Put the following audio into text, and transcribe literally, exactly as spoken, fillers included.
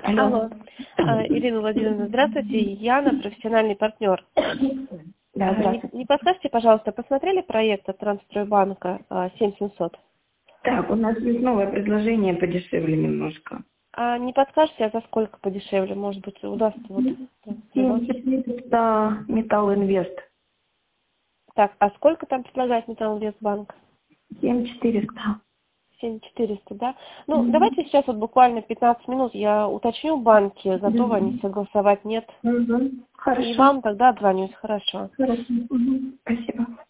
Алло. Алло. А, Ирина Владимировна, здравствуйте. Яна, профессиональный партнер. Да, А, Не, здравствуйте. не подскажете, пожалуйста, посмотрели проект от Трансстройбанка а, семь семьсот? Так, у нас есть новое предложение подешевле немножко. А не подскажете, а за сколько подешевле? Может быть, удастся вот семь Трансстройбанк? четыреста Металл Инвест. Так, а сколько там предлагает Металлинвестбанк? семь четыреста. семь четыреста, да? Ну, давайте сейчас вот буквально пятнадцать минут я уточню в банке, готовы они согласовать, нет? Угу. И Хорошо. вам тогда отзвонюсь, хорошо. Хорошо. Угу. Спасибо.